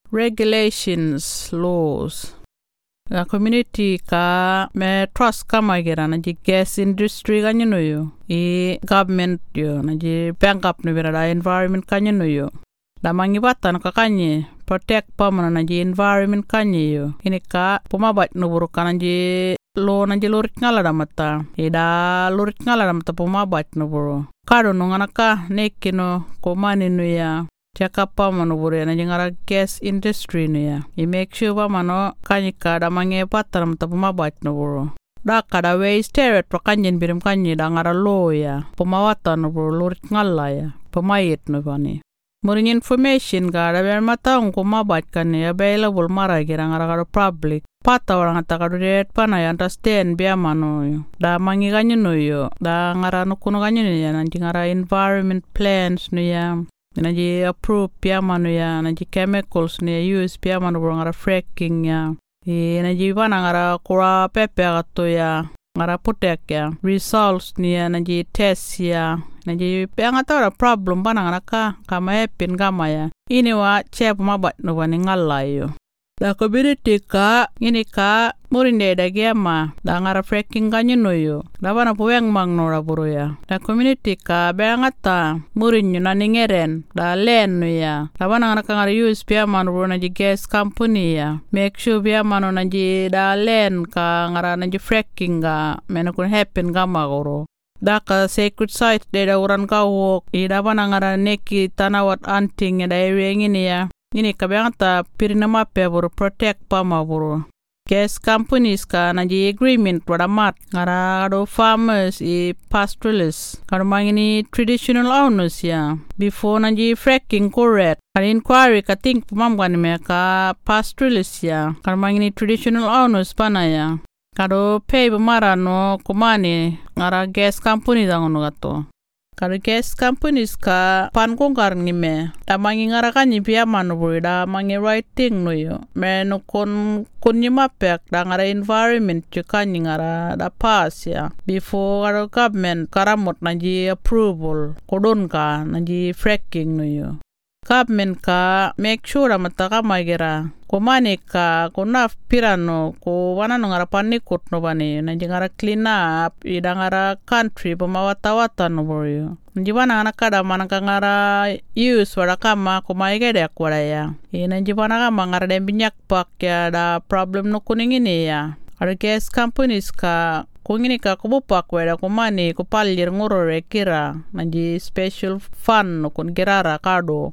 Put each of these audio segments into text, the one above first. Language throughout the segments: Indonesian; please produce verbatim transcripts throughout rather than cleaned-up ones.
regulations, laws. La community ka me trust kama gira na ji gas industry kanyo no yo. I government yo na ji bank up ni bira da environment kanyo no yo. Da mangibatan ka kanye protect pamana na ji environment kanye yo. Ini ka pumabat no buru ka na ji lo na ji lurit ngala da mata. Ida lurit ngala da mata pumabat no buru. Kado no nganaka nekino komani no ya. Jaka pa mano buru na jingara gas industry no ya. I make sure pa mano kanyika da mange patar mata pumabat no buru. Da kada way steret pa kanyen birim kanye da ngara lo ya. Pumawatan no buru lurit ngala ya. Pumayit no bani. Murin information ka da ber mata ung pumabat kanye available mara gira ngara kada public. Pata orang kata kadu det pana ya understand biya mano yo. Da mangi kanye no yo. Da ngara nukuno kanye no ya. Nanti ngara environment plans no ya. Nanti approve biya mano ya. Nanti chemicals no ya use biya mano bro ngara fracking ya. I nanti pana ngara kura pepe kato ya. Ngara putek ya. Results ni ya nanti test ya. Nanti biya ngata ora problem pana ngara ka. Kama epin kama ya. Ini wa cep mabat no wani ngala yo. Da community ka ini ka murin de da gema da ngara fracking kanyo no yo da bana puweng mang no ra buru ya da community ka beangata murin yo na ningeren da len no ya da bana ngara ka ngara use pia man buru na ji gas company ya make sure pia mano na ji da len ka ngara na ji fracking ga mena kun happen ga magoro da ka sacred site de da uran ka wok i da bana ngara neki tanawat anting da area ngini ya. Ini kabangata pirinama pe buru protect pama buru. Gas companies ka na ji agreement wada mat ngara do farmers i pastoralists. Karo mangini traditional owners ya. Before na ji fracking correct. Karo inquiry ka think pumamgani me ka pastoralists ya. Karo mangini traditional owners pana ya. Karo pay bumara no kumani ngara gas company dangono gato. Karo gas companies ka pan kong karang me da mangi ngara kanyi pia mano bro da mangi writing no yo me no kon kon nyima pek da ngara environment ju kanyi ngara da pass ya before karo government karamot nanji approval kodon ka nanji fracking no yo government ka make sure amata ka magira komani ka kona pirano ko wana ngara panikut no bani nanji ngara clean up ida ngara country pamawata-wata no boyo nanji wana ngana kada mana ngara use wada kama kuma igede akwara ya e nanji wana kama ngara dem binyak pak ya da problem no kuning ini ya ada gas companies ka kungini ka kubupak wada kumani kupalir ngurore kira nanji special fund no kun kirara kado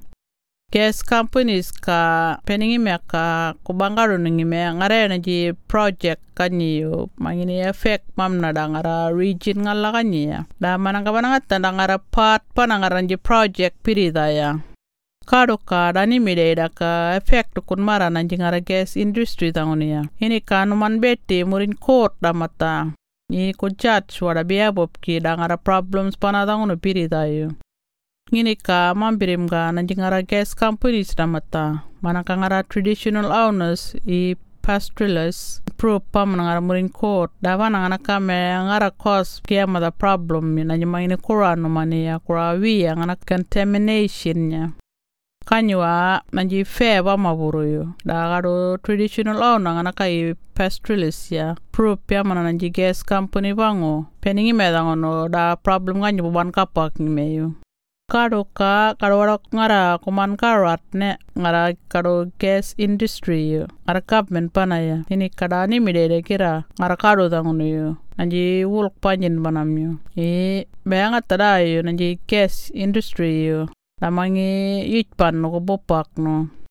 gas companies ka peningi me ka kubangaro ningi me ngare na ji project kanyi yo mangini effect mamna da ngara region ngala kanyi ya da mananga mananga tanda ngara part panangara ji project pirida ya kado ka dani mide da ka effect kun mara na ji ngara gas industry tangoni ya ini ka numan bete murin court da mata ni ko judge wada biya bob ki da ngara problems panadangono pirida yo ngini ka mambirim ga nanjingara gas companies damata manaka ngara traditional owners i pastoralists pro pam ngara murin court dawana ngana kame ngara cause kia mada problem nanjima ini kura no mani ya kura wi ngana contamination nya kanywa nanji fe ba maburu yo da garo traditional owner ngana kai pastoralists ya pro pia mana nanji gas company bango peningi medangono da problem ganyu ban kapak ni meyo kado ka kado wara ngara kuman karat ne ngara kado gas industry yo ngara government pana ya ini kada ni midede kira ngara kado tangono yo nanji wulk panjen banam yo e bayanga tada yo nanji gas industry yo lamangi yit pan no ko bopak no